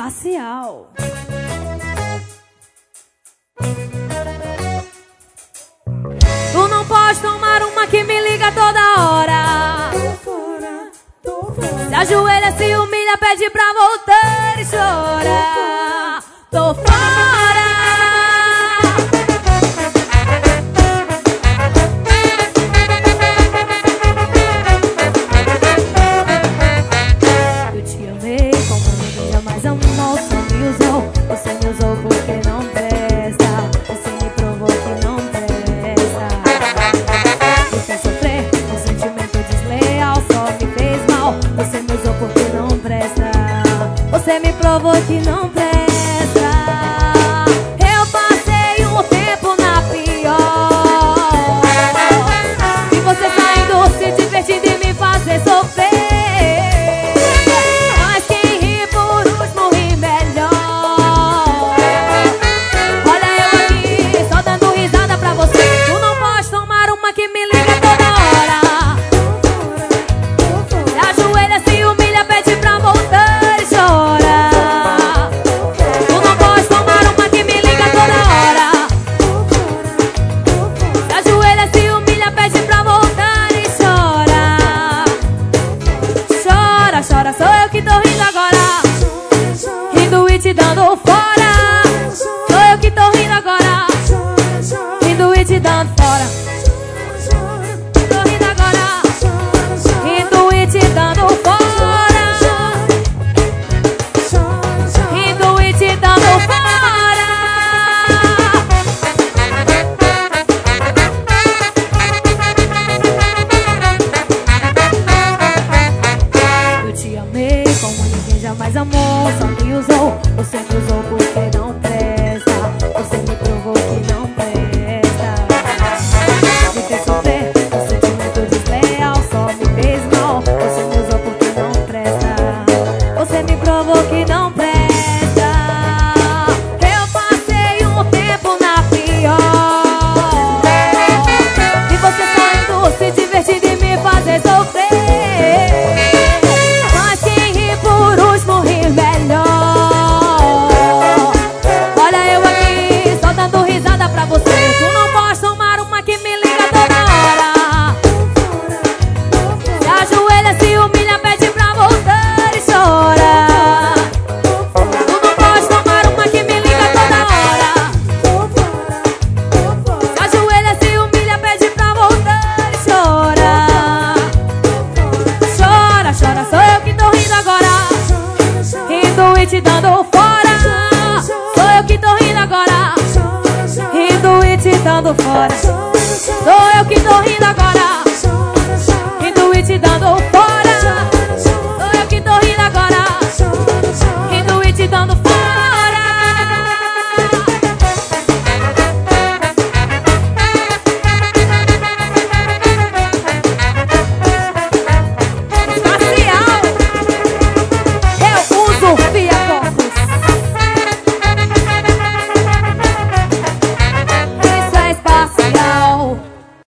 facial. Tu não pode tomar uma que me liga toda hora. Se ajoelha, se humilha, pede pra voltar e chora. Tô fora. Eu te amei como ninguém jamais amou. Só me usou, você me usou porque não presta. Você me provou que não presta. Me fez sofrer, um sentimento desleal. Só me fez mal, você me usou porque não presta. Você me provou que não presta. Eu passei um tempo na pior. E você saindo, se divertindo e me fazer sofrer. Mas quem ri por último ri melhor. Olha eu aqui, só dando risada pra você. Tu não pode tomar uma que me liga toda hora. Se ajoelha, se humilha, pede pra voltar e chora. Tu não pode tomar uma que me liga toda hora. Se ajoelha, se humilha, pede pra voltar e chora. Chora, chora, sou eu que tô rindo agora. Rindo e te dando fora. Sou eu que tô rindo agora. Rindo e te dando fora. Tô rindo agora. Rindo e te dando fora. Rindo e te dando fora. Eu te amei como ninguém jamais amou. Só me usou, você me usou porque não presta. Você me provou que não presta. Me fez sofrer, um sentimento desleal. Só me fez mal, você me usou porque não presta. Você me provou que não presta. Eu passei um tempo na pior. E você saindo, se divertindo e me fazer sofrer. Mas quem ri por último ri melhor. Olha eu aqui, só dando risada pra você. Tu não pode tomar uma que me liga toda hora. Se ajoelha, se humilha, pede pra voltar e chora. Tu não pode tomar uma que me liga toda hora. Se ajoelha, se humilha, pede pra voltar e chora. Chora, chora, sou eu que tô rindo agora. Rindo e te dando fora. Sou eu que tô rindo agora. Rindo e te dando fora. Sou eu que tô rindo agora.